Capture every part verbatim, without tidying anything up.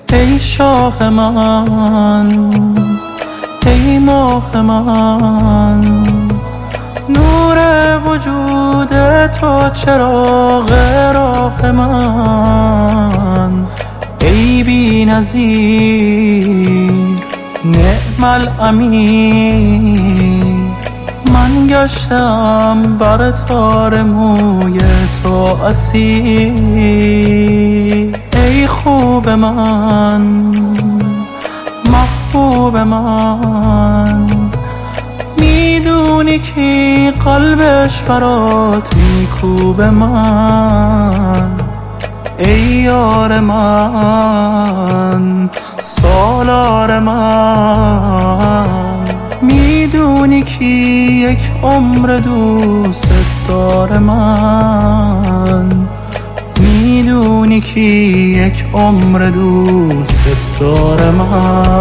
ای شاه من، ای ماه من، نور وجود تو چراغ راه من. ای بی نظیر نعم الامیر، من گشتم بر تار موی تو اسیر. ای خوب من، محبوب من، میدونی که قلبش برات میکوبه من. ای یار من، سالار من، میدونی که یک عمر دوست دار من. میدونی که یک عمر دوست دار من.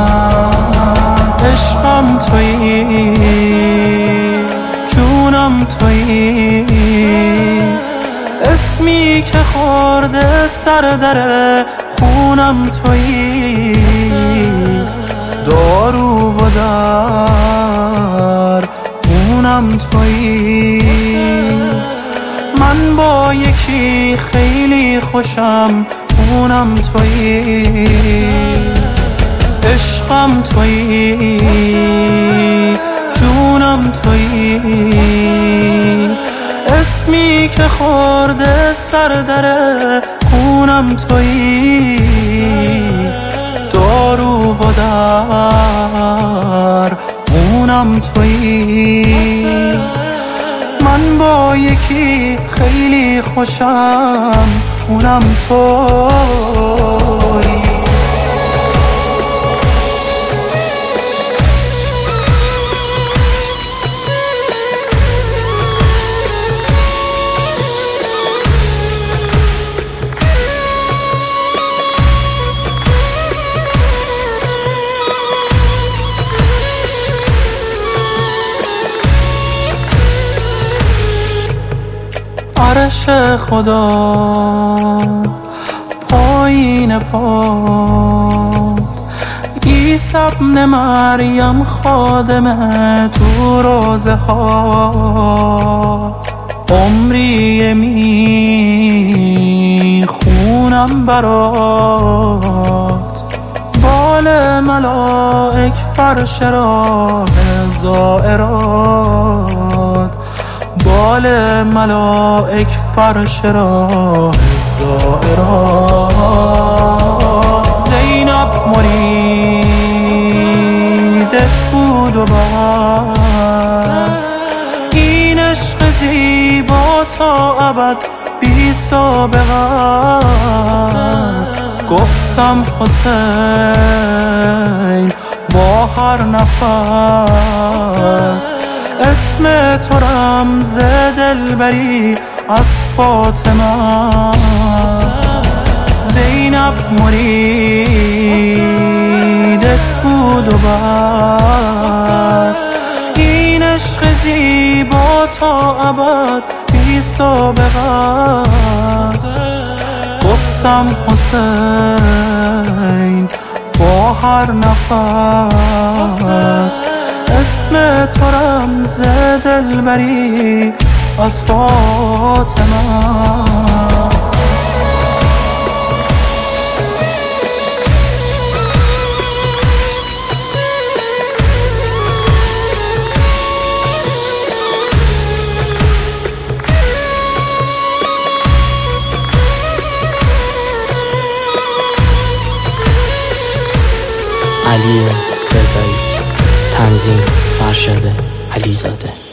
عشقم تویی، جونم تویی، اسمی که خورده سر در خونم تویی. دارو و در خونم تویی. من با یکی خیلی خوشم، اونم تویی. عشقم تویی، جونم تویی، اسمی که خورده سر در خونم تویی. دارو و در خونم تویی. من با یکی خیلی خوشم، اونم تویی. عرش خدا پایین پاد، عیسی ابن مریم خادم تو روزه هات. عمری می خونم برات، بال ملائک فرش راه زائرات. بال ملائک فرش راه زائرات. زینب مریدت بود و بس، این عشق زیبا تا ابد بی سابقه است. گفتم حسین با هر نفس، اسم تو رمز دلبری از فاطمه. زینب مریدت بود و بس، این عشق زیبا تا ابد بی سابقه است. گفتم حسین با هر نفس، اسم تو رمز دلبری از فاطمه. علی رضایی، تنظیم فرشاد علیزاده.